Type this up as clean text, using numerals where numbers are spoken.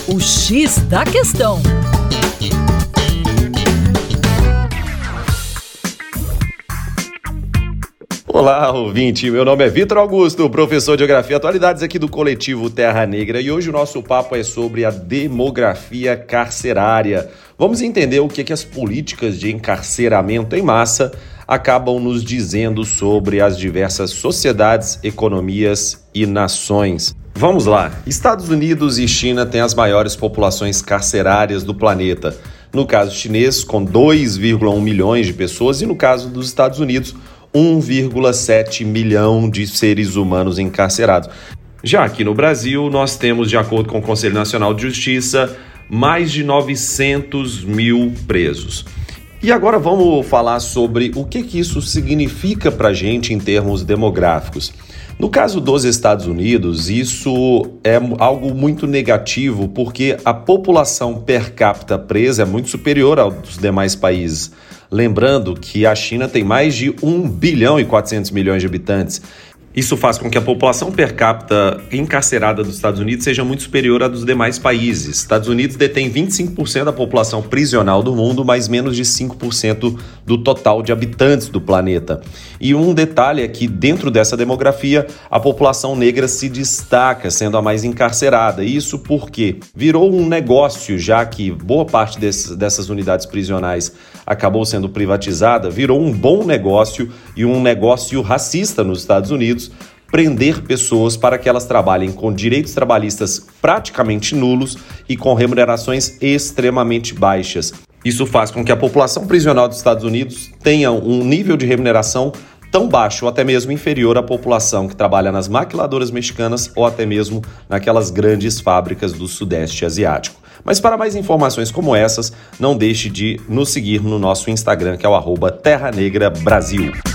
O X da Questão. Olá, ouvinte. Meu nome é Vitor Augusto, professor de Geografia e Atualidades aqui do Coletivo Terra Negra, e hoje o nosso papo é sobre a demografia carcerária. Vamos entender o que as políticas de encarceramento em massa acabam nos dizendo sobre as diversas sociedades, economias e nações. Vamos lá. Estados Unidos e China têm as maiores populações carcerárias do planeta. No caso chinês, com 2,1 milhões de pessoas, e no caso dos Estados Unidos, 1,7 milhão de seres humanos encarcerados. Já aqui no Brasil, nós temos, de acordo com o Conselho Nacional de Justiça, mais de 900 mil presos. E agora vamos falar sobre o que isso significa para a gente em termos demográficos. No caso dos Estados Unidos, isso é algo muito negativo, porque a população per capita presa é muito superior aos demais países. Lembrando que a China tem mais de 1 bilhão e 400 milhões de habitantes. Isso faz com que a população per capita encarcerada dos Estados Unidos seja muito superior à dos demais países. Estados Unidos detém 25% da população prisional do mundo, mas menos de 5% do total de habitantes do planeta. E um detalhe é que, dentro dessa demografia, a população negra se destaca, sendo a mais encarcerada. Isso porque virou um negócio, já que boa parte dessas unidades prisionais acabou sendo privatizada, virou um bom negócio e um negócio racista nos Estados Unidos, prender pessoas para que elas trabalhem com direitos trabalhistas praticamente nulos e com remunerações extremamente baixas. Isso faz com que a população prisional dos Estados Unidos tenha um nível de remuneração tão baixo ou até mesmo inferior à população que trabalha nas maquiladoras mexicanas ou até mesmo naquelas grandes fábricas do Sudeste Asiático. Mas para mais informações como essas, não deixe de nos seguir no nosso Instagram, que é o @TerraNegraBrasil.